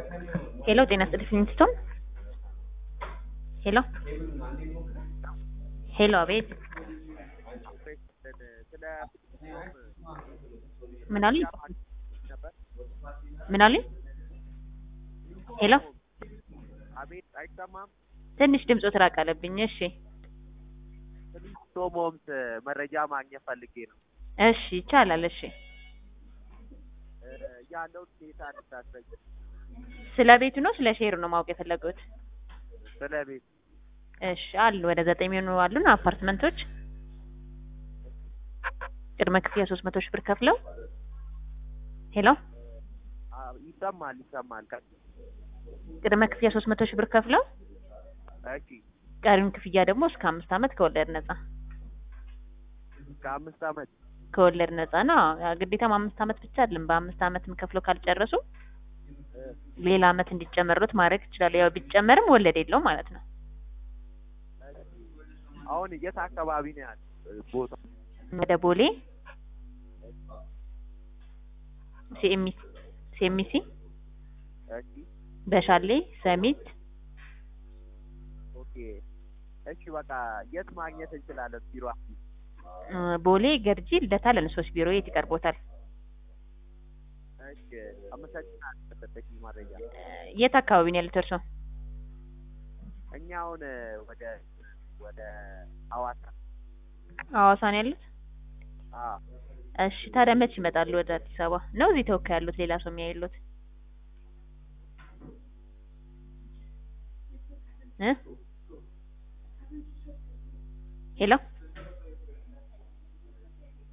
ሄሎ ጤና ይስጥልኝ ስቶን ሄሎ ሄሎ አቤት ምን አሉኝ ምን አሉኝ ሄሎ አቤት አይሰማም ትንሽ ድምፁ ተራቃለብኝ እሺ ቶሞምስ መረጃ ማግኘት ፈልጌ ነው እሺ ይቻላል እሺ ያለው ዴታ እንድታስረጅ ስለ ቤቱ ነው ስለ ሼሩ ነው ማወቅ የፈለጉት ስለ ቤት እሺ አሉ ወደ 9 የሚሆኑ አሉን አፓርትመንቶች ቅድመ ክፍያ 300 ሺህ ብር ከፍለው ሄሎ ይሰማል ቅድመ ክፍያ 300 ሺህ ብር ከፍለው እሺ ቀሪውን ክፍያ ደግሞ እስከ 5 አመት ከወለድ ነፃ እስከ 5 አመት ከወለድ ነፃ ነው ግዴታም 5 አመት ብቻ አይደለም በ5 አመትም ከፍለው ካልጨረሱ ሌላ አመት እንዲጨመሩት ማድረግ ይችላል ያው ቢጨመርም ወለድ የለው ማለት ነው አሁን የት አካባቢ ነው ያለው ቦታ ወደ ቦሌ ሲኤምሲ እሺ በሻሌ ሰሚት ኦኬ እሺ በቃ የት ማግኘት እንችላለን ቢሮ ቦሌ ገርጂ ልደታ ለነሶስ ቢሮ የት ይቀርቦታል እሺ አመሰግናለሁ ተጠቅሚ ማድረግ የት አካባቢ ነው ያሉት እርሶ እኛ አሁን ወደ ሐዋሳ ነው ያሉት አዎ እሺ ታዲያ መች ይመጣሉ ወደ አዲስ አበባ ነው እዚህ ተወካይ ያሉት ሌላ ሰው የሚያይሉት ሄሎ